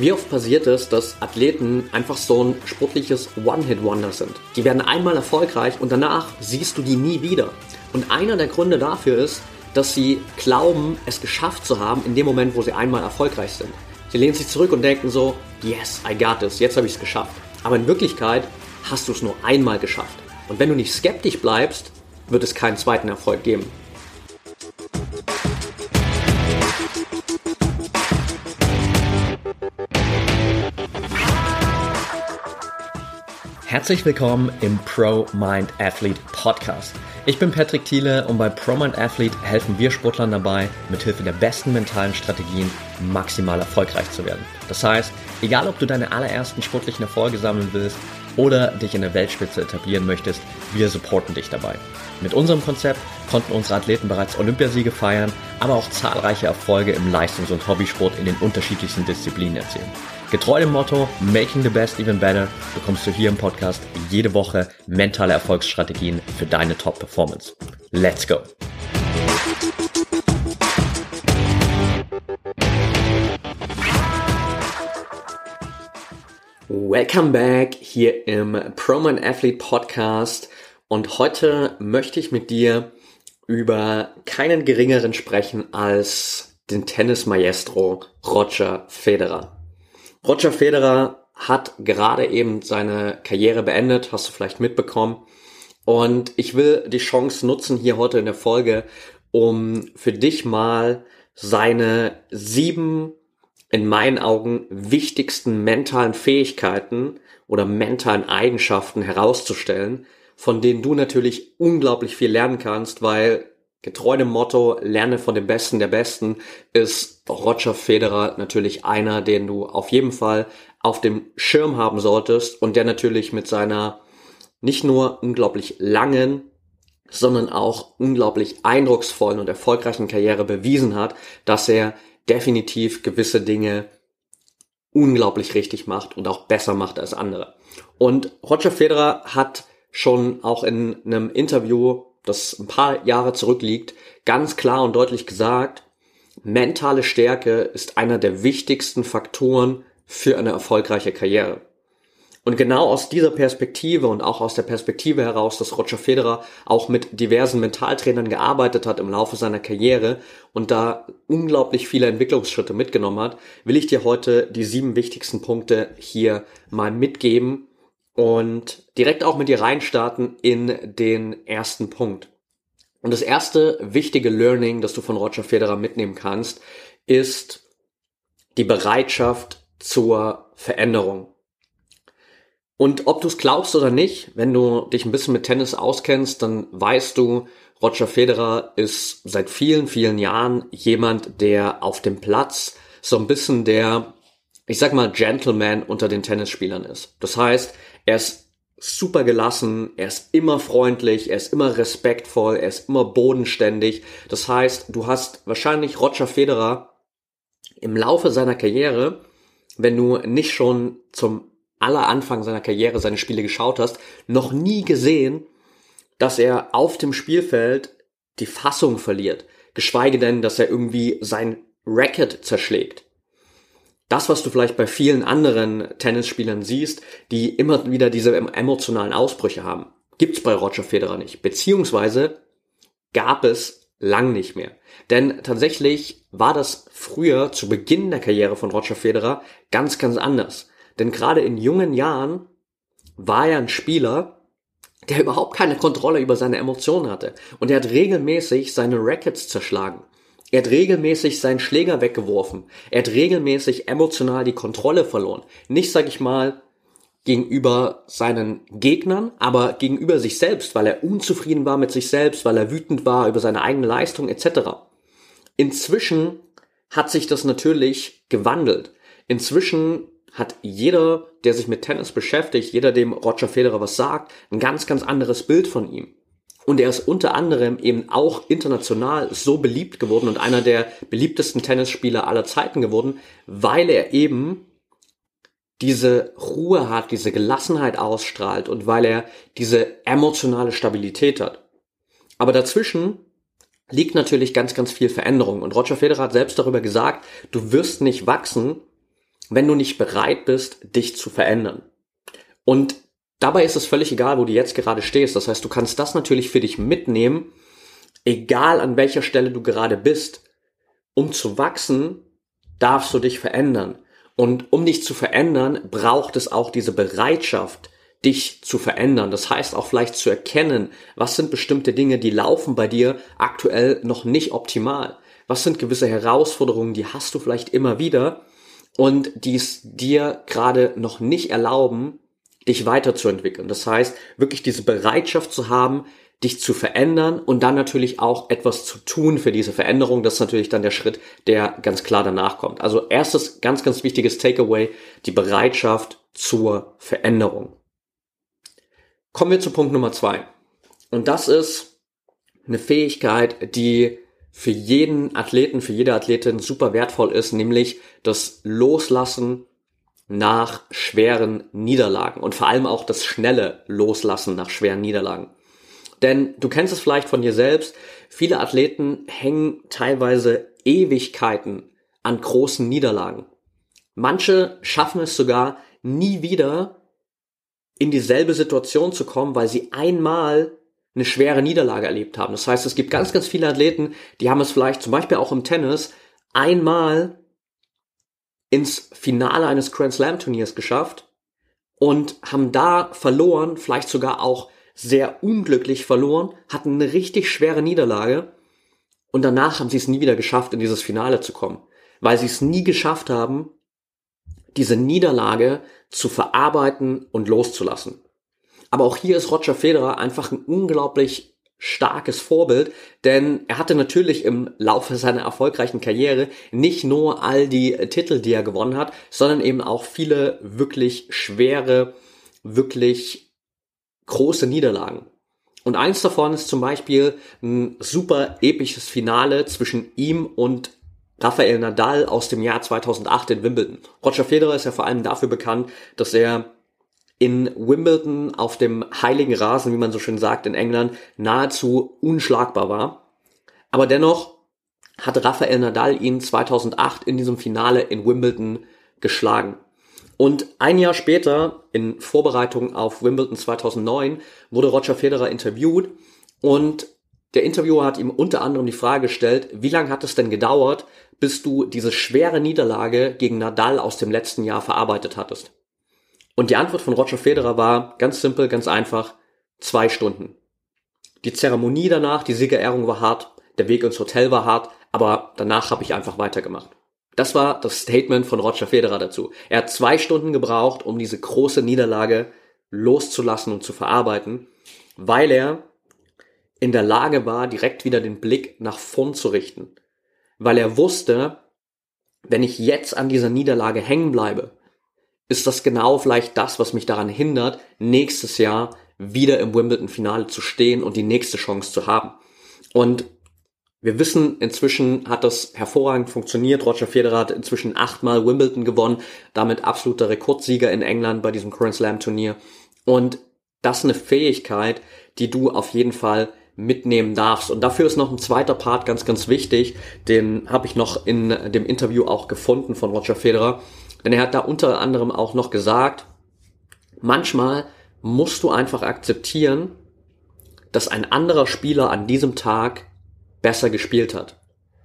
Wie oft passiert es, dass Athleten einfach so ein sportliches One-Hit-Wonder sind? Die werden einmal erfolgreich und danach siehst du die nie wieder. Und einer der Gründe dafür ist, dass sie glauben, es geschafft zu haben in dem Moment, wo sie einmal erfolgreich sind. Sie lehnen sich zurück und denken so, yes, I got this, jetzt habe ich es geschafft. Aber in Wirklichkeit hast du es nur einmal geschafft. Und wenn du nicht skeptisch bleibst, wird es keinen zweiten Erfolg geben. Herzlich willkommen im Pro Mind Athlete Podcast. Ich bin Patrick Thiele und bei Pro Mind Athlete helfen wir Sportlern dabei, mithilfe der besten mentalen Strategien maximal erfolgreich zu werden. Das heißt, egal ob du deine allerersten sportlichen Erfolge sammeln willst oder dich in der Weltspitze etablieren möchtest, wir supporten dich dabei. Mit unserem Konzept konnten unsere Athleten bereits Olympiasiege feiern, aber auch zahlreiche Erfolge im Leistungs- und Hobbysport in den unterschiedlichsten Disziplinen erzielen. Getreu dem Motto Making the Best Even Better bekommst du hier im Podcast jede Woche mentale Erfolgsstrategien für deine Top-Performance. Let's go! Welcome back hier im Pro Mind Athlete Podcast und heute möchte ich mit dir über keinen geringeren sprechen als den Tennis-Maestro Roger Federer. Roger Federer hat gerade eben seine Karriere beendet, hast du vielleicht mitbekommen. Und ich will die Chance nutzen hier heute in der Folge, um für dich mal seine 7 in meinen Augen wichtigsten mentalen Fähigkeiten oder mentalen Eigenschaften herauszustellen, von denen du natürlich unglaublich viel lernen kannst, weil getreu dem Motto, lerne von dem Besten der Besten, ist Roger Federer natürlich einer, den du auf jeden Fall auf dem Schirm haben solltest und der natürlich mit seiner nicht nur unglaublich langen, sondern auch unglaublich eindrucksvollen und erfolgreichen Karriere bewiesen hat, dass er definitiv gewisse Dinge unglaublich richtig macht und auch besser macht als andere. Und Roger Federer hat schon auch in einem Interview, das ein paar Jahre zurückliegt, ganz klar und deutlich gesagt, mentale Stärke ist einer der wichtigsten Faktoren für eine erfolgreiche Karriere. Und genau aus dieser Perspektive und auch aus der Perspektive heraus, dass Roger Federer auch mit diversen Mentaltrainern gearbeitet hat im Laufe seiner Karriere und da unglaublich viele Entwicklungsschritte mitgenommen hat, will ich dir heute die 7 wichtigsten Punkte hier mal mitgeben und direkt auch mit dir reinstarten in den ersten Punkt. Und das erste wichtige Learning, das du von Roger Federer mitnehmen kannst, ist die Bereitschaft zur Veränderung. Und ob du es glaubst oder nicht, wenn du dich ein bisschen mit Tennis auskennst, dann weißt du, Roger Federer ist seit vielen, vielen Jahren jemand, der auf dem Platz so ein bisschen der, ich sag mal, Gentleman unter den Tennisspielern ist. Das heißt, er ist super gelassen, er ist immer freundlich, er ist immer respektvoll, er ist immer bodenständig. Das heißt, du hast wahrscheinlich Roger Federer im Laufe seiner Karriere, wenn du nicht schon zum Anfang seiner Karriere seine Spiele geschaut hast, noch nie gesehen, dass er auf dem Spielfeld die Fassung verliert. Geschweige denn, dass er irgendwie sein Racket zerschlägt. Das, was du vielleicht bei vielen anderen Tennisspielern siehst, die immer wieder diese emotionalen Ausbrüche haben, gibt's bei Roger Federer nicht. Beziehungsweise gab es lang nicht mehr. Denn tatsächlich war das früher, zu Beginn der Karriere von Roger Federer, ganz, ganz anders. Denn gerade in jungen Jahren war er ein Spieler, der überhaupt keine Kontrolle über seine Emotionen hatte. Und er hat regelmäßig seine Rackets zerschlagen. Er hat regelmäßig seinen Schläger weggeworfen. Er hat regelmäßig emotional die Kontrolle verloren. Nicht, sag ich mal, gegenüber seinen Gegnern, aber gegenüber sich selbst, weil er unzufrieden war mit sich selbst, weil er wütend war über seine eigene Leistung etc. Inzwischen hat sich das natürlich gewandelt. Inzwischen hat jeder, der sich mit Tennis beschäftigt, jeder, dem Roger Federer was sagt, ein ganz, ganz anderes Bild von ihm. Und er ist unter anderem eben auch international so beliebt geworden und einer der beliebtesten Tennisspieler aller Zeiten geworden, weil er eben diese Ruhe hat, diese Gelassenheit ausstrahlt und weil er diese emotionale Stabilität hat. Aber dazwischen liegt natürlich ganz, ganz viel Veränderung. Und Roger Federer hat selbst darüber gesagt, du wirst nicht wachsen, wenn du nicht bereit bist, dich zu verändern. Und dabei ist es völlig egal, wo du jetzt gerade stehst. Das heißt, du kannst das natürlich für dich mitnehmen, egal an welcher Stelle du gerade bist. Um zu wachsen, darfst du dich verändern. Und um dich zu verändern, braucht es auch diese Bereitschaft, dich zu verändern. Das heißt auch vielleicht zu erkennen, was sind bestimmte Dinge, die laufen bei dir aktuell noch nicht optimal. Was sind gewisse Herausforderungen, die hast du vielleicht immer wieder und die es dir gerade noch nicht erlauben, dich weiterzuentwickeln. Das heißt, wirklich diese Bereitschaft zu haben, dich zu verändern und dann natürlich auch etwas zu tun für diese Veränderung. Das ist natürlich dann der Schritt, der ganz klar danach kommt. Also erstes ganz, ganz wichtiges Takeaway, die Bereitschaft zur Veränderung. Kommen wir zu Punkt Nummer 2. Und das ist eine Fähigkeit, die für jeden Athleten, für jede Athletin super wertvoll ist, nämlich das Loslassen nach schweren Niederlagen und vor allem auch das schnelle Loslassen nach schweren Niederlagen. Denn du kennst es vielleicht von dir selbst, viele Athleten hängen teilweise Ewigkeiten an großen Niederlagen. Manche schaffen es sogar nie wieder in dieselbe Situation zu kommen, weil sie einmal eine schwere Niederlage erlebt haben. Das heißt, es gibt ganz, ganz viele Athleten, die haben es vielleicht zum Beispiel auch im Tennis einmal ins Finale eines Grand Slam Turniers geschafft und haben da verloren, vielleicht sogar auch sehr unglücklich verloren, hatten eine richtig schwere Niederlage und danach haben sie es nie wieder geschafft, in dieses Finale zu kommen, weil sie es nie geschafft haben, diese Niederlage zu verarbeiten und loszulassen. Aber auch hier ist Roger Federer einfach ein unglaublich starkes Vorbild, denn er hatte natürlich im Laufe seiner erfolgreichen Karriere nicht nur all die Titel, die er gewonnen hat, sondern eben auch viele wirklich schwere, wirklich große Niederlagen. Und eins davon ist zum Beispiel ein super episches Finale zwischen ihm und Rafael Nadal aus dem Jahr 2008 in Wimbledon. Roger Federer ist ja vor allem dafür bekannt, dass er in Wimbledon auf dem heiligen Rasen, wie man so schön sagt in England, nahezu unschlagbar war. Aber dennoch hat Rafael Nadal ihn 2008 in diesem Finale in Wimbledon geschlagen. Und ein Jahr später, in Vorbereitung auf Wimbledon 2009, wurde Roger Federer interviewt und der Interviewer hat ihm unter anderem die Frage gestellt, wie lange hat es denn gedauert, bis du diese schwere Niederlage gegen Nadal aus dem letzten Jahr verarbeitet hattest? Und die Antwort von Roger Federer war ganz simpel, ganz einfach, 2 Stunden. Die Zeremonie danach, die Siegerehrung war hart, der Weg ins Hotel war hart, aber danach habe ich einfach weitergemacht. Das war das Statement von Roger Federer dazu. Er hat 2 Stunden gebraucht, um diese große Niederlage loszulassen und zu verarbeiten, weil er in der Lage war, direkt wieder den Blick nach vorn zu richten. Weil er wusste, wenn ich jetzt an dieser Niederlage hängen bleibe, ist das genau vielleicht das, was mich daran hindert, nächstes Jahr wieder im Wimbledon-Finale zu stehen und die nächste Chance zu haben. Und wir wissen, inzwischen hat das hervorragend funktioniert. Roger Federer hat inzwischen 8-mal Wimbledon gewonnen, damit absoluter Rekordsieger in England bei diesem Grand Slam Turnier. Und das ist eine Fähigkeit, die du auf jeden Fall mitnehmen darfst. Und dafür ist noch ein zweiter Part ganz, ganz wichtig. Den habe ich noch in dem Interview auch gefunden von Roger Federer. Denn er hat da unter anderem auch noch gesagt, manchmal musst du einfach akzeptieren, dass ein anderer Spieler an diesem Tag besser gespielt hat.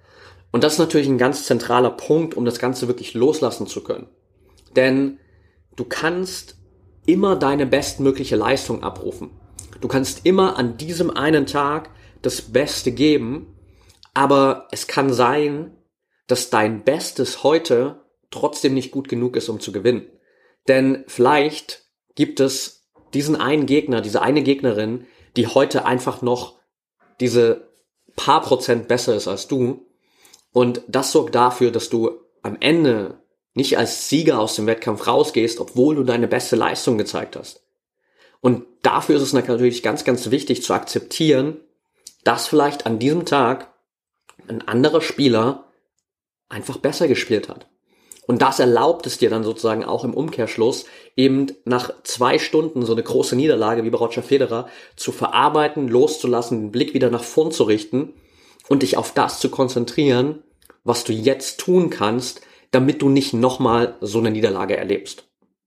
Und das ist natürlich ein ganz zentraler Punkt, um das Ganze wirklich loslassen zu können. Denn du kannst immer deine bestmögliche Leistung abrufen. Du kannst immer an diesem einen Tag das Beste geben, aber es kann sein, dass dein Bestes heute trotzdem nicht gut genug ist, um zu gewinnen. Denn vielleicht gibt es diesen einen Gegner, diese eine Gegnerin, die heute einfach noch diese paar Prozent besser ist als du. Und das sorgt dafür, dass du am Ende nicht als Sieger aus dem Wettkampf rausgehst, obwohl du deine beste Leistung gezeigt hast. Und dafür ist es natürlich ganz, ganz wichtig zu akzeptieren, dass vielleicht an diesem Tag ein anderer Spieler einfach besser gespielt hat. Und das erlaubt es dir dann sozusagen auch im Umkehrschluss, eben nach 2 Stunden so eine große Niederlage wie bei Roger Federer zu verarbeiten, loszulassen, den Blick wieder nach vorn zu richten und dich auf das zu konzentrieren, was du jetzt tun kannst, damit du nicht nochmal so eine Niederlage erlebst.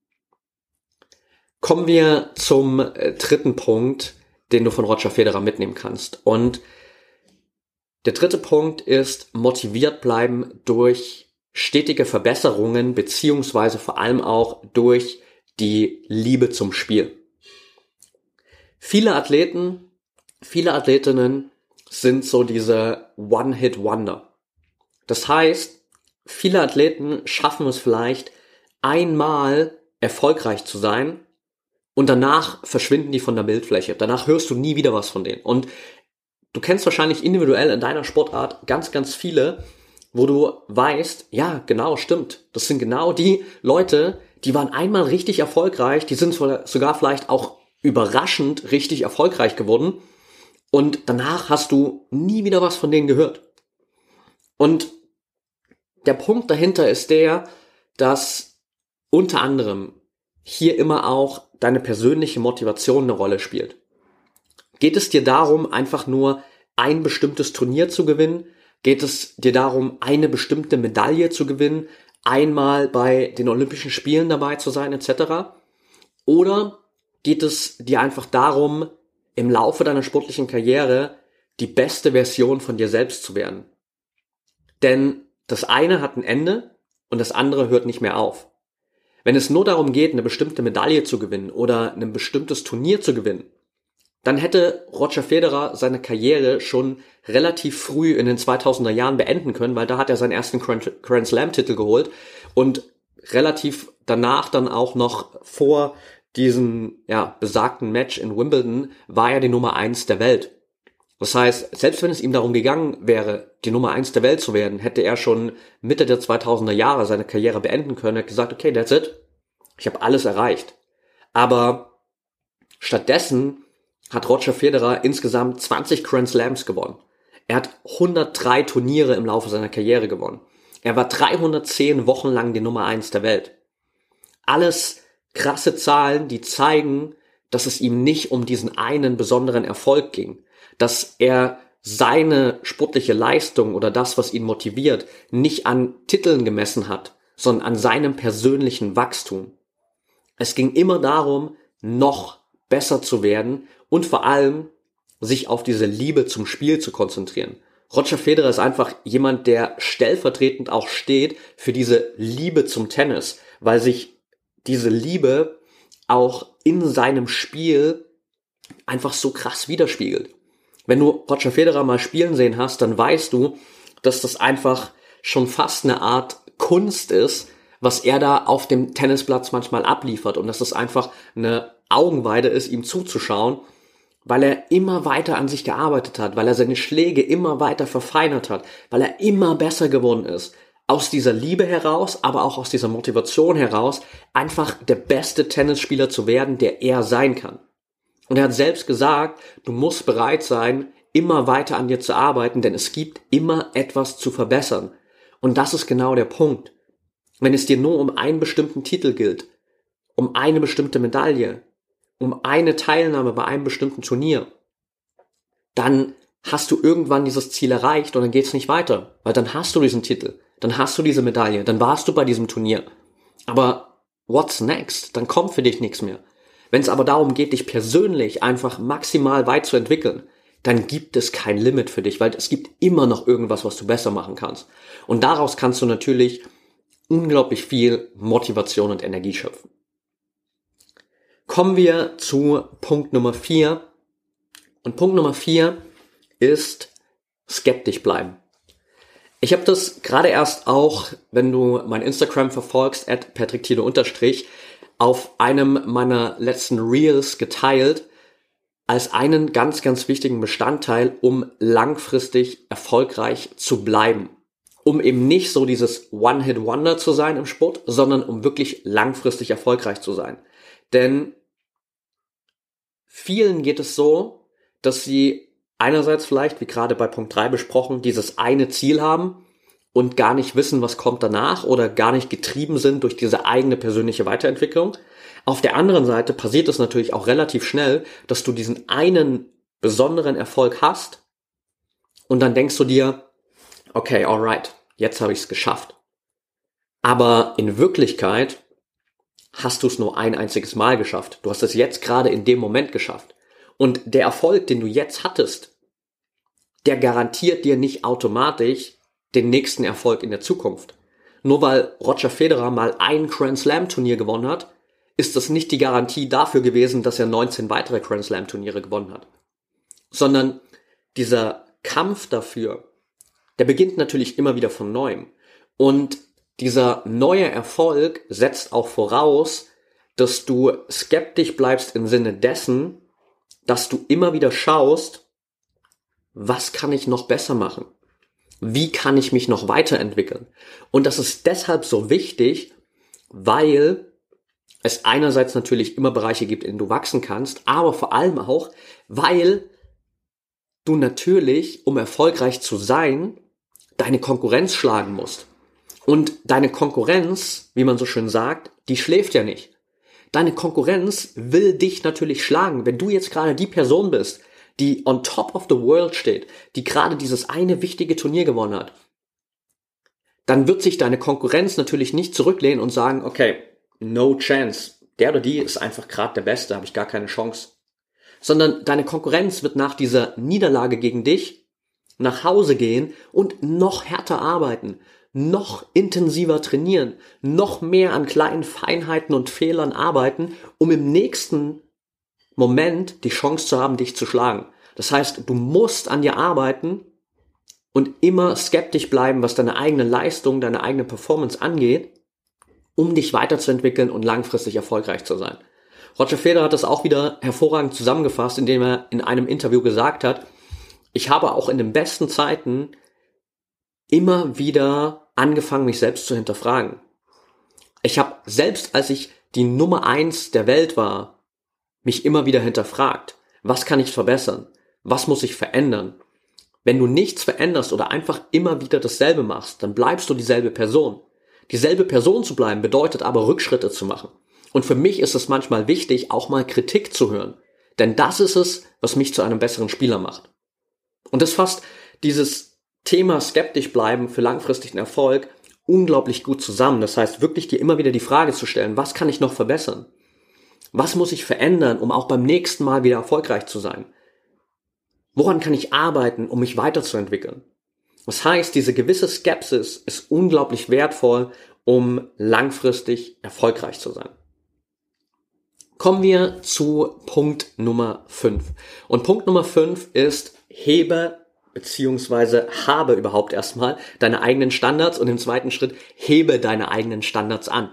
Kommen wir zum dritten Punkt, den du von Roger Federer mitnehmen kannst. Und der dritte Punkt ist motiviert bleiben durch stetige Verbesserungen beziehungsweise vor allem auch durch die Liebe zum Spiel. Viele Athleten, viele Athletinnen sind so diese One-Hit-Wonder. Das heißt, viele Athleten schaffen es vielleicht einmal erfolgreich zu sein und danach verschwinden die von der Bildfläche. Danach hörst du nie wieder was von denen. Und du kennst wahrscheinlich individuell in deiner Sportart ganz, ganz viele, wo du weißt, ja, genau, stimmt. Das sind genau die Leute, die waren einmal richtig erfolgreich, die sind sogar vielleicht auch überraschend richtig erfolgreich geworden und danach hast du nie wieder was von denen gehört. Und der Punkt dahinter ist der, dass unter anderem hier immer auch deine persönliche Motivation eine Rolle spielt. Geht es dir darum, einfach nur ein bestimmtes Turnier zu gewinnen? Geht es dir darum, eine bestimmte Medaille zu gewinnen? Einmal bei den Olympischen Spielen dabei zu sein, etc.? Oder geht es dir einfach darum, im Laufe deiner sportlichen Karriere die beste Version von dir selbst zu werden? Denn das eine hat ein Ende und das andere hört nicht mehr auf. Wenn es nur darum geht, eine bestimmte Medaille zu gewinnen oder ein bestimmtes Turnier zu gewinnen, dann hätte Roger Federer seine Karriere schon relativ früh in den 2000er Jahren beenden können, weil da hat er seinen ersten Grand Slam Titel geholt und relativ danach dann auch noch vor diesem besagten Match in Wimbledon war er die Nummer 1 der Welt. Das heißt, selbst wenn es ihm darum gegangen wäre, die Nummer 1 der Welt zu werden, hätte er schon Mitte der 2000er Jahre seine Karriere beenden können. Er hat gesagt, okay, that's it. Ich habe alles erreicht. Aber stattdessen hat Roger Federer insgesamt 20 Grand Slams gewonnen. Er hat 103 Turniere im Laufe seiner Karriere gewonnen. Er war 310 Wochen lang die Nummer 1 der Welt. Alles krasse Zahlen, die zeigen, dass es ihm nicht um diesen einen besonderen Erfolg ging. Dass er seine sportliche Leistung oder das, was ihn motiviert, nicht an Titeln gemessen hat, sondern an seinem persönlichen Wachstum. Es ging immer darum, noch besser zu werden und vor allem sich auf diese Liebe zum Spiel zu konzentrieren. Roger Federer ist einfach jemand, der stellvertretend auch steht für diese Liebe zum Tennis, weil sich diese Liebe auch in seinem Spiel einfach so krass widerspiegelt. Wenn du Roger Federer mal spielen sehen hast, dann weißt du, dass das einfach schon fast eine Art Kunst ist, was er da auf dem Tennisplatz manchmal abliefert und dass es einfach eine Augenweide ist, ihm zuzuschauen, weil er immer weiter an sich gearbeitet hat, weil er seine Schläge immer weiter verfeinert hat, weil er immer besser geworden ist. Aus dieser Liebe heraus, aber auch aus dieser Motivation heraus, einfach der beste Tennisspieler zu werden, der er sein kann. Und er hat selbst gesagt, du musst bereit sein, immer weiter an dir zu arbeiten, denn es gibt immer etwas zu verbessern. Und das ist genau der Punkt. Wenn es dir nur um einen bestimmten Titel gilt, um eine bestimmte Medaille, um eine Teilnahme bei einem bestimmten Turnier, dann hast du irgendwann dieses Ziel erreicht und dann geht's nicht weiter, weil dann hast du diesen Titel, dann hast du diese Medaille, dann warst du bei diesem Turnier. Aber what's next? Dann kommt für dich nichts mehr. Wenn es aber darum geht, dich persönlich einfach maximal weit zu entwickeln, dann gibt es kein Limit für dich, weil es gibt immer noch irgendwas, was du besser machen kannst. Und daraus kannst du natürlich unglaublich viel Motivation und Energie schöpfen. Kommen wir zu Punkt Nummer 4. Und Punkt Nummer 4 ist skeptisch bleiben. Ich habe das gerade erst auch, wenn du mein Instagram verfolgst, @patrickthiele_, auf einem meiner letzten Reels geteilt, als einen ganz, ganz wichtigen Bestandteil, um langfristig erfolgreich zu bleiben. Um eben nicht so dieses One-Hit-Wonder zu sein im Sport, sondern um wirklich langfristig erfolgreich zu sein. Denn vielen geht es so, dass sie einerseits vielleicht, wie gerade bei Punkt 3 besprochen, dieses eine Ziel haben und gar nicht wissen, was kommt danach oder gar nicht getrieben sind durch diese eigene persönliche Weiterentwicklung. Auf der anderen Seite passiert es natürlich auch relativ schnell, dass du diesen einen besonderen Erfolg hast und dann denkst du dir, okay, alright, jetzt habe ich es geschafft. Aber in Wirklichkeit hast du es nur ein einziges Mal geschafft. Du hast es jetzt gerade in dem Moment geschafft. Und der Erfolg, den du jetzt hattest, der garantiert dir nicht automatisch den nächsten Erfolg in der Zukunft. Nur weil Roger Federer mal ein Grand Slam Turnier gewonnen hat, ist das nicht die Garantie dafür gewesen, dass er 19 weitere Grand Slam Turniere gewonnen hat. Sondern dieser Kampf dafür, der beginnt natürlich immer wieder von Neuem. Und dieser neue Erfolg setzt auch voraus, dass du skeptisch bleibst im Sinne dessen, dass du immer wieder schaust, was kann ich noch besser machen? Wie kann ich mich noch weiterentwickeln? Und das ist deshalb so wichtig, weil es einerseits natürlich immer Bereiche gibt, in denen du wachsen kannst, aber vor allem auch, weil du natürlich, um erfolgreich zu sein, deine Konkurrenz schlagen musst. Und deine Konkurrenz, wie man so schön sagt, die schläft ja nicht. Deine Konkurrenz will dich natürlich schlagen. Wenn du jetzt gerade die Person bist, die on top of the world steht, die gerade dieses eine wichtige Turnier gewonnen hat, dann wird sich deine Konkurrenz natürlich nicht zurücklehnen und sagen, okay, no chance, der oder die ist einfach gerade der Beste, habe ich gar keine Chance. Sondern deine Konkurrenz wird nach dieser Niederlage gegen dich nach Hause gehen und noch härter arbeiten, noch intensiver trainieren, noch mehr an kleinen Feinheiten und Fehlern arbeiten, um im nächsten Moment die Chance zu haben, dich zu schlagen. Das heißt, du musst an dir arbeiten und immer skeptisch bleiben, was deine eigene Leistung, deine eigene Performance angeht, um dich weiterzuentwickeln und langfristig erfolgreich zu sein. Roger Federer hat das auch wieder hervorragend zusammengefasst, indem er in einem Interview gesagt hat, ich habe auch in den besten Zeiten immer wieder angefangen, mich selbst zu hinterfragen. Ich habe selbst, als ich die Nummer 1 der Welt war, mich immer wieder hinterfragt. Was kann ich verbessern? Was muss ich verändern? Wenn du nichts veränderst oder einfach immer wieder dasselbe machst, dann bleibst du dieselbe Person. Dieselbe Person zu bleiben bedeutet aber Rückschritte zu machen. Und für mich ist es manchmal wichtig, auch mal Kritik zu hören. Denn das ist es, was mich zu einem besseren Spieler macht. Und das fasst dieses Thema skeptisch bleiben für langfristigen Erfolg unglaublich gut zusammen. Das heißt, wirklich dir immer wieder die Frage zu stellen, was kann ich noch verbessern? Was muss ich verändern, um auch beim nächsten Mal wieder erfolgreich zu sein? Woran kann ich arbeiten, um mich weiterzuentwickeln? Das heißt, diese gewisse Skepsis ist unglaublich wertvoll, um langfristig erfolgreich zu sein. Kommen wir zu Punkt Nummer 5. Und Punkt Nummer 5 ist, habe überhaupt erstmal deine eigenen Standards und im zweiten Schritt hebe deine eigenen Standards an.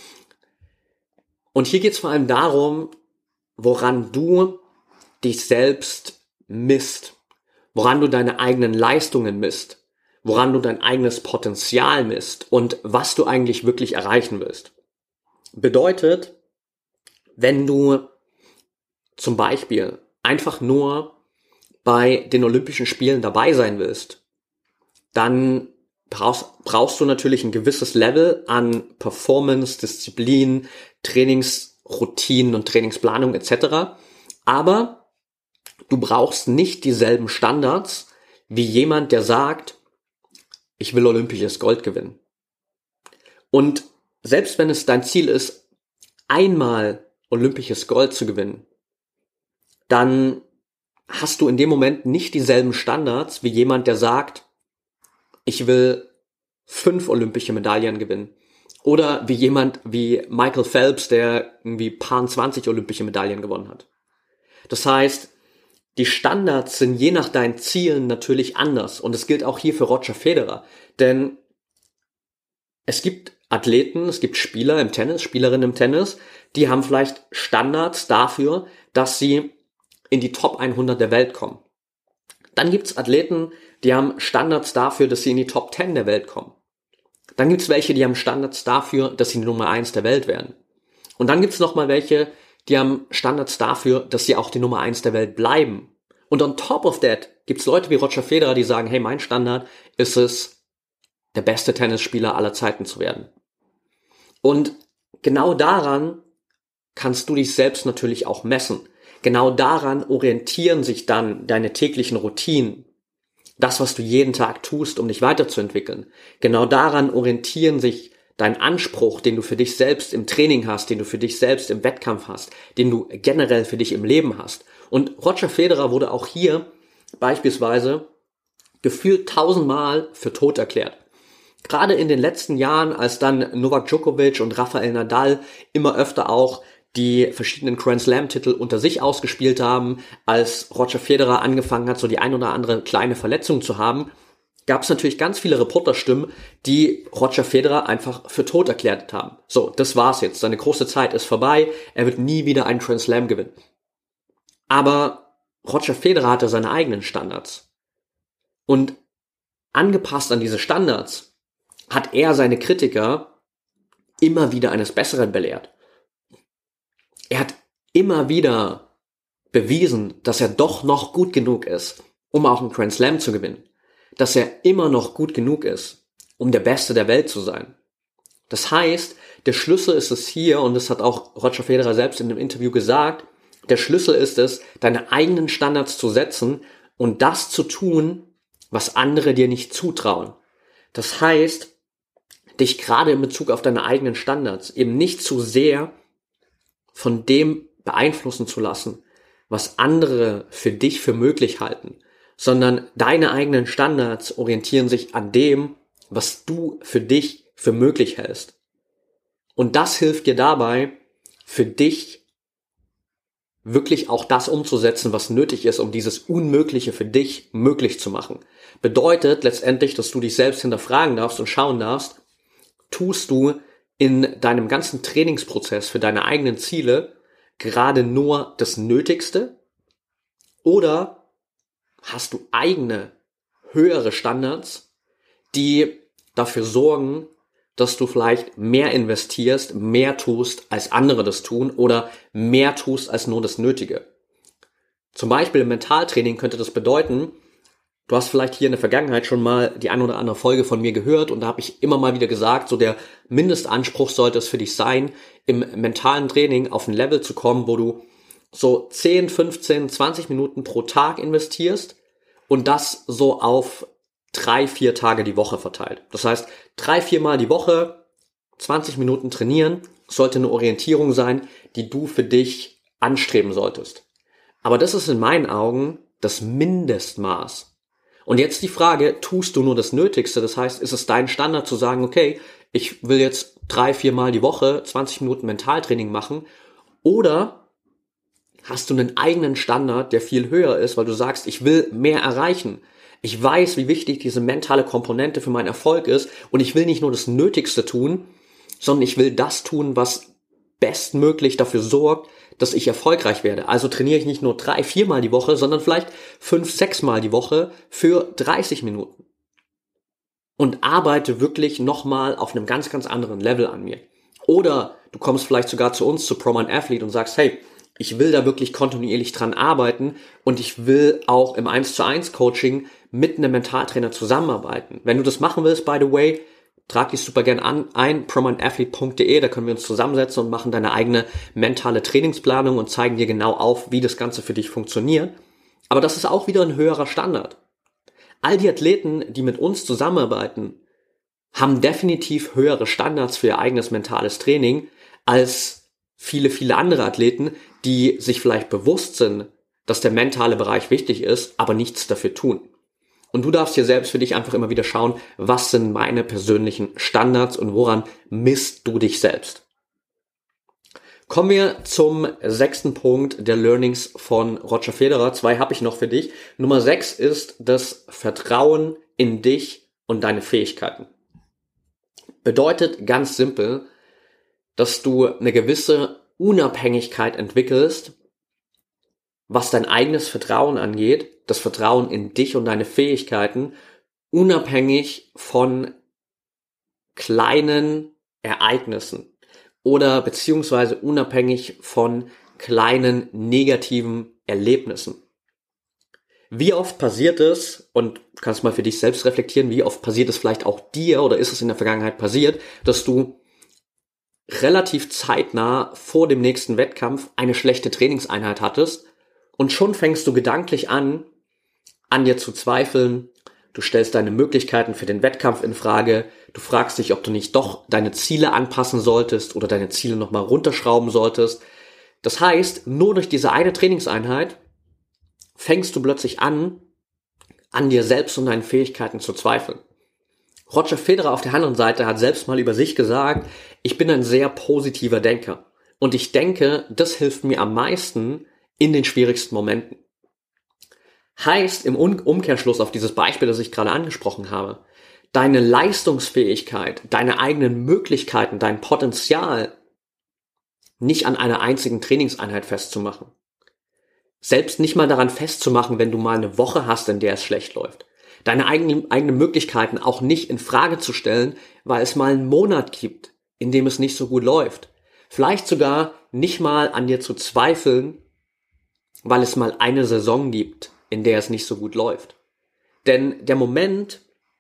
Und hier geht es vor allem darum, woran du dich selbst misst, woran du deine eigenen Leistungen misst, woran du dein eigenes Potenzial misst und was du eigentlich wirklich erreichen willst. Bedeutet, wenn du zum Beispiel einfach nur bei den Olympischen Spielen dabei sein willst, dann brauchst du natürlich ein gewisses Level an Performance, Disziplin, Trainingsroutinen und Trainingsplanung etc. Aber du brauchst nicht dieselben Standards wie jemand, der sagt, ich will olympisches Gold gewinnen. Und selbst wenn es dein Ziel ist, einmal olympisches Gold zu gewinnen, dann hast du in dem Moment nicht dieselben Standards wie jemand, der sagt, ich will 5 olympische Medaillen gewinnen. Oder wie jemand wie Michael Phelps, der irgendwie paar 20 olympische Medaillen gewonnen hat. Das heißt, die Standards sind je nach deinen Zielen natürlich anders. Und es gilt auch hier für Roger Federer. Denn es gibt Athleten, es gibt Spieler im Tennis, Spielerinnen im Tennis, die haben vielleicht Standards dafür, dass sie in die Top 100 der Welt kommen. Dann gibt's Athleten, die haben Standards dafür, dass sie in die Top 10 der Welt kommen. Dann gibt's welche, die haben Standards dafür, dass sie die Nummer 1 der Welt werden. Und dann gibt's nochmal welche, die haben Standards dafür, dass sie auch die Nummer 1 der Welt bleiben. Und on top of that gibt's Leute wie Roger Federer, die sagen, hey, mein Standard ist es, der beste Tennisspieler aller Zeiten zu werden. Und genau daran kannst du dich selbst natürlich auch messen. Genau daran orientieren sich dann deine täglichen Routinen. Das, was du jeden Tag tust, um dich weiterzuentwickeln. Genau daran orientieren sich dein Anspruch, den du für dich selbst im Training hast, den du für dich selbst im Wettkampf hast, den du generell für dich im Leben hast. Und Roger Federer wurde auch hier beispielsweise gefühlt 1000-mal für tot erklärt. Gerade in den letzten Jahren, als dann Novak Djokovic und Rafael Nadal immer öfter auch die verschiedenen Grand Slam-Titel unter sich ausgespielt haben, als Roger Federer angefangen hat, so die ein oder andere kleine Verletzung zu haben, gab es natürlich ganz viele Reporterstimmen, die Roger Federer einfach für tot erklärt haben. So, das war's jetzt. Seine große Zeit ist vorbei. Er wird nie wieder einen Grand Slam gewinnen. Aber Roger Federer hatte seine eigenen Standards. Und angepasst an diese Standards hat er seine Kritiker immer wieder eines Besseren belehrt. Er hat immer wieder bewiesen, dass er doch noch gut genug ist, um auch einen Grand Slam zu gewinnen. Dass er immer noch gut genug ist, um der Beste der Welt zu sein. Das heißt, der Schlüssel ist es hier, und das hat auch Roger Federer selbst in einem Interview gesagt, der Schlüssel ist es, deine eigenen Standards zu setzen und das zu tun, was andere dir nicht zutrauen. Das heißt, dich gerade in Bezug auf deine eigenen Standards eben nicht zu sehr von dem beeinflussen zu lassen, was andere für dich für möglich halten, sondern deine eigenen Standards orientieren sich an dem, was du für dich für möglich hältst. Und das hilft dir dabei, für dich wirklich auch das umzusetzen, was nötig ist, um dieses Unmögliche für dich möglich zu machen. Bedeutet letztendlich, dass du dich selbst hinterfragen darfst und schauen darfst, tust du in deinem ganzen Trainingsprozess für deine eigenen Ziele gerade nur das Nötigste oder hast du eigene, höhere Standards, die dafür sorgen, dass du vielleicht mehr investierst, mehr tust, als andere das tun oder mehr tust, als nur das Nötige. Zum Beispiel im Mentaltraining könnte das bedeuten, du hast vielleicht hier in der Vergangenheit schon mal die ein oder andere Folge von mir gehört und da habe ich immer mal wieder gesagt, so der Mindestanspruch sollte es für dich sein, im mentalen Training auf ein Level zu kommen, wo du so 10, 15, 20 Minuten pro Tag investierst und das so auf 3-4 Tage die Woche verteilt. Das heißt, 3-4 Mal die Woche, 20 Minuten trainieren, sollte eine Orientierung sein, die du für dich anstreben solltest. Aber das ist in meinen Augen das Mindestmaß. Und jetzt die Frage, tust du nur das Nötigste? Das heißt, ist es dein Standard zu sagen, okay, ich will jetzt 3-4 Mal die Woche 20 Minuten Mentaltraining machen? Oder hast du einen eigenen Standard, der viel höher ist, weil du sagst, ich will mehr erreichen. Ich weiß, wie wichtig diese mentale Komponente für meinen Erfolg ist und ich will nicht nur das Nötigste tun, sondern ich will das tun, was bestmöglich dafür sorgt, dass ich erfolgreich werde. Also trainiere ich nicht nur 3-4 Mal die Woche, sondern vielleicht 5-6 Mal die Woche für 30 Minuten. Und arbeite wirklich nochmal auf einem ganz, ganz anderen Level an mir. Oder du kommst vielleicht sogar zu uns, zu ProMind Athlete und sagst, hey, ich will da wirklich kontinuierlich dran arbeiten und ich will auch im 1:1 Coaching mit einem Mentaltrainer zusammenarbeiten. Wenn du das machen willst, by the way, trag dich super gern ein, promindathlete.de, da können wir uns zusammensetzen und machen deine eigene mentale Trainingsplanung und zeigen dir genau auf, wie das Ganze für dich funktioniert. Aber das ist auch wieder ein höherer Standard. All die Athleten, die mit uns zusammenarbeiten, haben definitiv höhere Standards für ihr eigenes mentales Training als viele, viele andere Athleten, die sich vielleicht bewusst sind, dass der mentale Bereich wichtig ist, aber nichts dafür tun. Und du darfst hier selbst für dich einfach immer wieder schauen, was sind meine persönlichen Standards und woran misst du dich selbst. Kommen wir zum 6. Punkt der Learnings von Roger Federer. 2 habe ich noch für dich. Nummer 6 ist das Vertrauen in dich und deine Fähigkeiten. Bedeutet ganz simpel, dass du eine gewisse Unabhängigkeit entwickelst, was dein eigenes Vertrauen angeht, das Vertrauen in dich und deine Fähigkeiten, unabhängig von kleinen Ereignissen oder beziehungsweise unabhängig von kleinen negativen Erlebnissen. Wie oft passiert es, und du kannst mal für dich selbst reflektieren, wie oft passiert es vielleicht auch dir oder ist es in der Vergangenheit passiert, dass du relativ zeitnah vor dem nächsten Wettkampf eine schlechte Trainingseinheit hattest und schon fängst du gedanklich an dir zu zweifeln, du stellst deine Möglichkeiten für den Wettkampf in Frage, du fragst dich, ob du nicht doch deine Ziele anpassen solltest oder deine Ziele nochmal runterschrauben solltest. Das heißt, nur durch diese eine Trainingseinheit fängst du plötzlich an dir selbst und deinen Fähigkeiten zu zweifeln. Roger Federer auf der anderen Seite hat selbst mal über sich gesagt, ich bin ein sehr positiver Denker. Und ich denke, das hilft mir am meisten in den schwierigsten Momenten. Heißt im Umkehrschluss auf dieses Beispiel, das ich gerade angesprochen habe, deine Leistungsfähigkeit, deine eigenen Möglichkeiten, dein Potenzial nicht an einer einzigen Trainingseinheit festzumachen. Selbst nicht mal daran festzumachen, wenn du mal eine Woche hast, in der es schlecht läuft. Deine eigenen Möglichkeiten auch nicht in Frage zu stellen, weil es mal einen Monat gibt, in dem es nicht so gut läuft. Vielleicht sogar nicht mal an dir zu zweifeln, weil es mal eine Saison gibt, in der es nicht so gut läuft. Denn der Moment,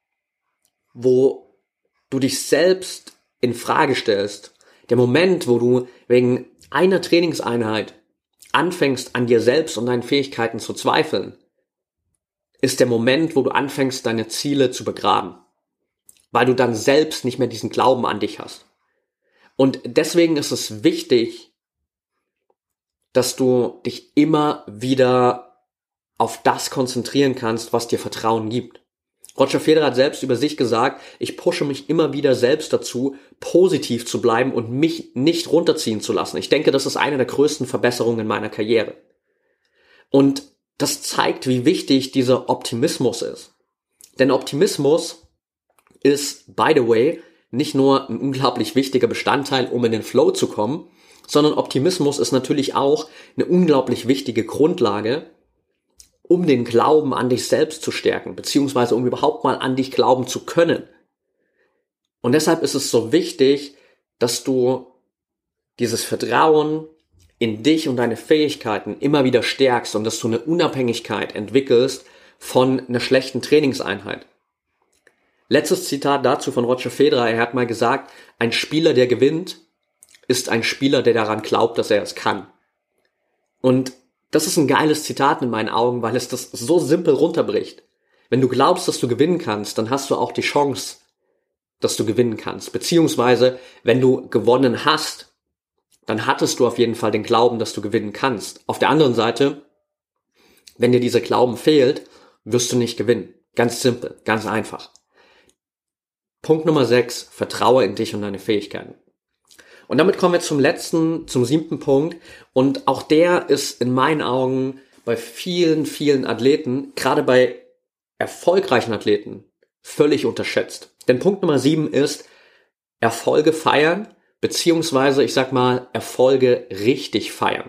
wo du dich selbst in Frage stellst, der Moment, wo du wegen einer Trainingseinheit anfängst, an dir selbst und deinen Fähigkeiten zu zweifeln, ist der Moment, wo du anfängst, deine Ziele zu begraben, weil du dann selbst nicht mehr diesen Glauben an dich hast. Und deswegen ist es wichtig, dass du dich immer wieder auf das konzentrieren kannst, was dir Vertrauen gibt. Roger Federer hat selbst über sich gesagt, ich pushe mich immer wieder selbst dazu, positiv zu bleiben und mich nicht runterziehen zu lassen. Ich denke, das ist eine der größten Verbesserungen in meiner Karriere. Und das zeigt, wie wichtig dieser Optimismus ist. Denn Optimismus ist, by the way, nicht nur ein unglaublich wichtiger Bestandteil, um in den Flow zu kommen, sondern Optimismus ist natürlich auch eine unglaublich wichtige Grundlage, um den Glauben an dich selbst zu stärken, beziehungsweise um überhaupt mal an dich glauben zu können. Und deshalb ist es so wichtig, dass du dieses Vertrauen in dich und deine Fähigkeiten immer wieder stärkst und dass du eine Unabhängigkeit entwickelst von einer schlechten Trainingseinheit. Letztes Zitat dazu von Roger Federer, er hat mal gesagt, ein Spieler, der gewinnt, ist ein Spieler, der daran glaubt, dass er es kann. Und das ist ein geiles Zitat in meinen Augen, weil es das so simpel runterbricht. Wenn du glaubst, dass du gewinnen kannst, dann hast du auch die Chance, dass du gewinnen kannst. Beziehungsweise, wenn du gewonnen hast, dann hattest du auf jeden Fall den Glauben, dass du gewinnen kannst. Auf der anderen Seite, wenn dir dieser Glauben fehlt, wirst du nicht gewinnen. Ganz simpel, ganz einfach. Punkt Nummer 6, vertraue in dich und deine Fähigkeiten. Und damit kommen wir zum 7. Punkt. Und auch der ist in meinen Augen bei vielen, vielen Athleten, gerade bei erfolgreichen Athleten, völlig unterschätzt. Denn Punkt Nummer 7 ist Erfolge feiern, beziehungsweise, ich sag mal, Erfolge richtig feiern.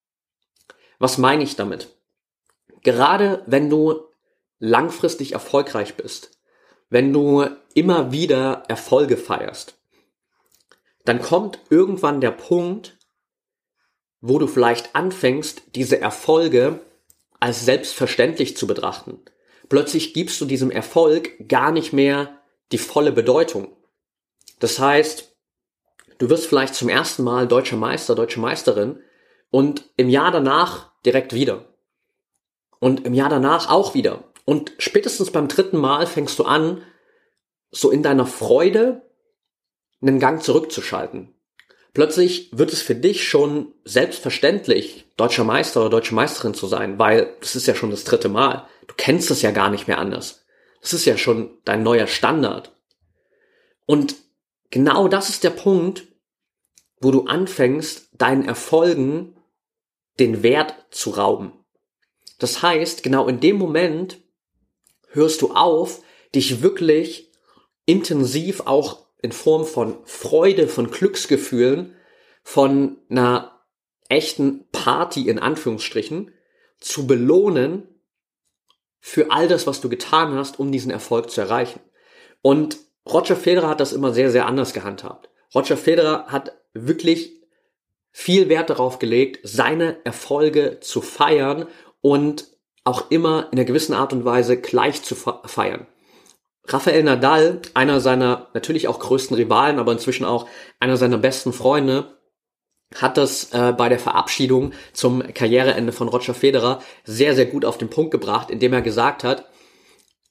Was meine ich damit? Gerade wenn du langfristig erfolgreich bist, wenn du immer wieder Erfolge feierst, dann kommt irgendwann der Punkt, wo du vielleicht anfängst, diese Erfolge als selbstverständlich zu betrachten. Plötzlich gibst du diesem Erfolg gar nicht mehr die volle Bedeutung. Das heißt, du wirst vielleicht zum ersten Mal deutscher Meister, deutsche Meisterin und im Jahr danach direkt wieder. Und im Jahr danach auch wieder. Und spätestens beim 3. Mal fängst du an, so in deiner Freude einen Gang zurückzuschalten. Plötzlich wird es für dich schon selbstverständlich, deutscher Meister oder deutsche Meisterin zu sein, weil das ist ja schon das 3. Mal. Du kennst es ja gar nicht mehr anders. Das ist ja schon dein neuer Standard. Und genau das ist der Punkt, wo du anfängst, deinen Erfolgen den Wert zu rauben. Das heißt, genau in dem Moment hörst du auf, dich wirklich intensiv auch in Form von Freude, von Glücksgefühlen, von einer echten Party in Anführungsstrichen zu belohnen für all das, was du getan hast, um diesen Erfolg zu erreichen. Und Roger Federer hat das immer sehr, sehr anders gehandhabt. Roger Federer hat wirklich viel Wert darauf gelegt, seine Erfolge zu feiern und auch immer in einer gewissen Art und Weise gleich zu feiern. Rafael Nadal, einer seiner natürlich auch größten Rivalen, aber inzwischen auch einer seiner besten Freunde, hat das bei der Verabschiedung zum Karriereende von Roger Federer sehr, sehr gut auf den Punkt gebracht, indem er gesagt hat,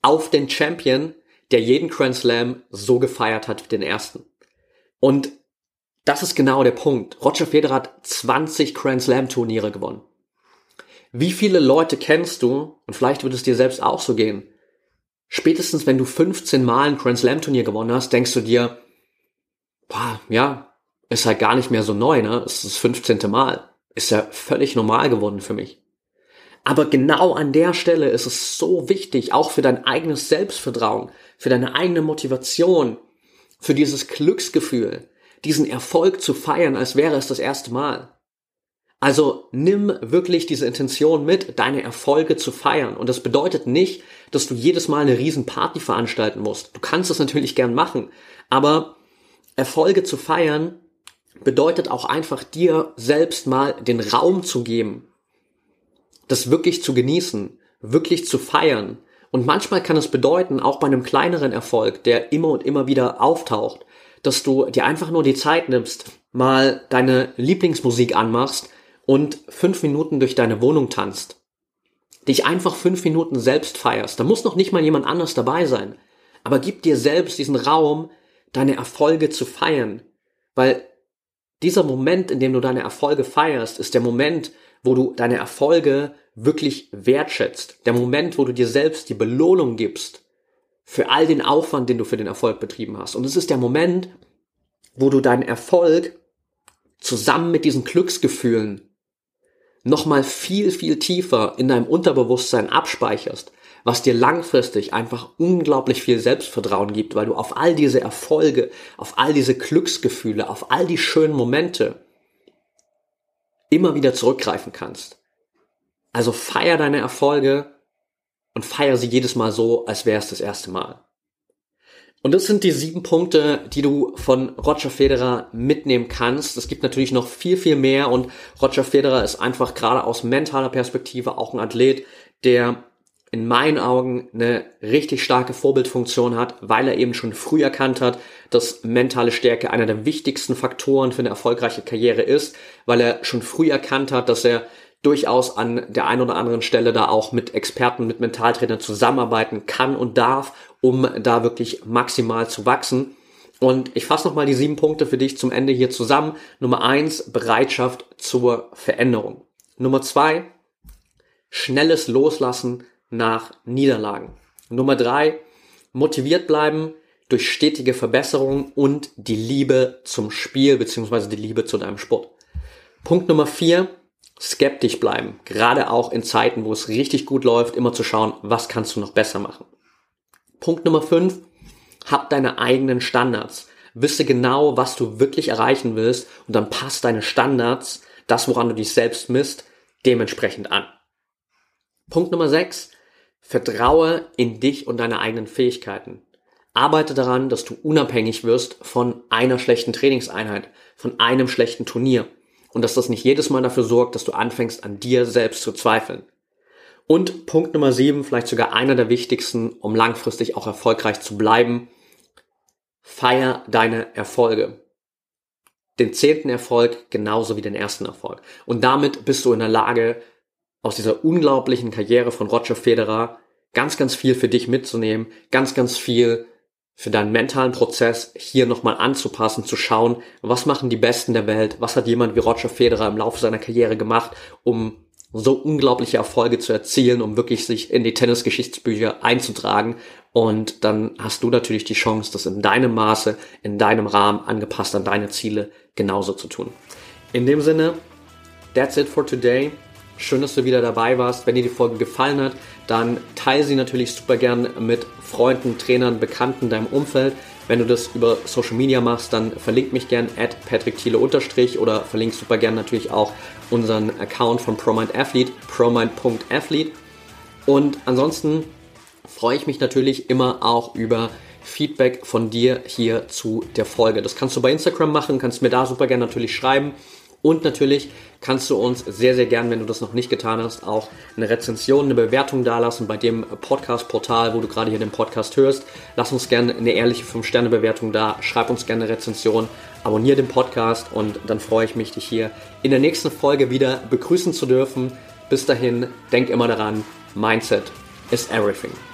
auf den Champion, der jeden Grand Slam so gefeiert hat wie den ersten. Und das ist genau der Punkt. Roger Federer hat 20 Grand Slam Turniere gewonnen. Wie viele Leute kennst du, und vielleicht wird es dir selbst auch so gehen, spätestens wenn du 15 Mal ein Grand Slam Turnier gewonnen hast, denkst du dir, boah, ja, ist halt gar nicht mehr so neu, ne? Es ist das 15. Mal. Ist ja völlig normal geworden für mich. Aber genau an der Stelle ist es so wichtig, auch für dein eigenes Selbstvertrauen, für deine eigene Motivation, für dieses Glücksgefühl, diesen Erfolg zu feiern, als wäre es das erste Mal. Also nimm wirklich diese Intention mit, deine Erfolge zu feiern. Und das bedeutet nicht, dass du jedes Mal eine riesen Party veranstalten musst. Du kannst es natürlich gern machen, aber Erfolge zu feiern bedeutet auch einfach dir selbst mal den Raum zu geben, das wirklich zu genießen, wirklich zu feiern. Und manchmal kann es bedeuten, auch bei einem kleineren Erfolg, der immer und immer wieder auftaucht, dass du dir einfach nur die Zeit nimmst, mal deine Lieblingsmusik anmachst und 5 Minuten durch deine Wohnung tanzt. Dich einfach 5 Minuten selbst feierst. Da muss noch nicht mal jemand anders dabei sein. Aber gib dir selbst diesen Raum, deine Erfolge zu feiern. Weil dieser Moment, in dem du deine Erfolge feierst, ist der Moment, wo du deine Erfolge wirklich wertschätzt. Der Moment, wo du dir selbst die Belohnung gibst für all den Aufwand, den du für den Erfolg betrieben hast. Und es ist der Moment, wo du deinen Erfolg zusammen mit diesen Glücksgefühlen nochmal viel, viel tiefer in deinem Unterbewusstsein abspeicherst, was dir langfristig einfach unglaublich viel Selbstvertrauen gibt, weil du auf all diese Erfolge, auf all diese Glücksgefühle, auf all die schönen Momente immer wieder zurückgreifen kannst. Also feier deine Erfolge und feier sie jedes Mal so, als wäre es das erste Mal. Und das sind die 7 Punkte, die du von Roger Federer mitnehmen kannst. Es gibt natürlich noch viel, viel mehr und Roger Federer ist einfach gerade aus mentaler Perspektive auch ein Athlet, der in meinen Augen eine richtig starke Vorbildfunktion hat, weil er eben schon früh erkannt hat, dass mentale Stärke einer der wichtigsten Faktoren für eine erfolgreiche Karriere ist, weil er schon früh erkannt hat, dass er durchaus an der einen oder anderen Stelle da auch mit Experten, mit Mentaltrainern zusammenarbeiten kann und darf, um da wirklich maximal zu wachsen. Und ich fasse nochmal die 7 Punkte für dich zum Ende hier zusammen. Nummer 1, Bereitschaft zur Veränderung. Nummer 2, schnelles Loslassen nach Niederlagen. Nummer 3, motiviert bleiben durch stetige Verbesserung und die Liebe zum Spiel bzw. die Liebe zu deinem Sport. Punkt Nummer 4, skeptisch bleiben. Gerade auch in Zeiten, wo es richtig gut läuft, immer zu schauen, was kannst du noch besser machen. Punkt Nummer 5, hab deine eigenen Standards. Wisse genau, was du wirklich erreichen willst und dann passt deine Standards, das woran du dich selbst misst, dementsprechend an. Punkt Nummer 6, vertraue in dich und deine eigenen Fähigkeiten. Arbeite daran, dass du unabhängig wirst von einer schlechten Trainingseinheit, von einem schlechten Turnier und dass das nicht jedes Mal dafür sorgt, dass du anfängst, an dir selbst zu zweifeln. Und Punkt Nummer 7, vielleicht sogar einer der wichtigsten, um langfristig auch erfolgreich zu bleiben, feier deine Erfolge. Den 10. Erfolg genauso wie den ersten Erfolg. Und damit bist du in der Lage, aus dieser unglaublichen Karriere von Roger Federer ganz, ganz viel für dich mitzunehmen, ganz, ganz viel für deinen mentalen Prozess hier nochmal anzupassen, zu schauen, was machen die Besten der Welt, was hat jemand wie Roger Federer im Laufe seiner Karriere gemacht, um so unglaubliche Erfolge zu erzielen, um wirklich sich in die Tennisgeschichtsbücher einzutragen. Und dann hast du natürlich die Chance, das in deinem Maße, in deinem Rahmen, angepasst an deine Ziele, genauso zu tun. In dem Sinne, that's it for today. Schön, dass du wieder dabei warst. Wenn dir die Folge gefallen hat, dann teile sie natürlich super gern mit Freunden, Trainern, Bekannten in deinem Umfeld. Wenn du das über Social Media machst, dann verlink mich gern @patrickthiele_ oder verlink super gern natürlich auch unseren Account von ProMind Athlete, promind.athlete. Und ansonsten freue ich mich natürlich immer auch über Feedback von dir hier zu der Folge. Das kannst du bei Instagram machen, kannst mir da super gern natürlich schreiben. Und natürlich kannst du uns sehr, sehr gern, wenn du das noch nicht getan hast, auch eine Rezension, eine Bewertung dalassen bei dem Podcast-Portal, wo du gerade hier den Podcast hörst. Lass uns gerne eine ehrliche 5-Sterne-Bewertung da, schreib uns gerne eine Rezension, abonniere den Podcast und dann freue ich mich, dich hier in der nächsten Folge wieder begrüßen zu dürfen. Bis dahin, denk immer daran, Mindset is everything.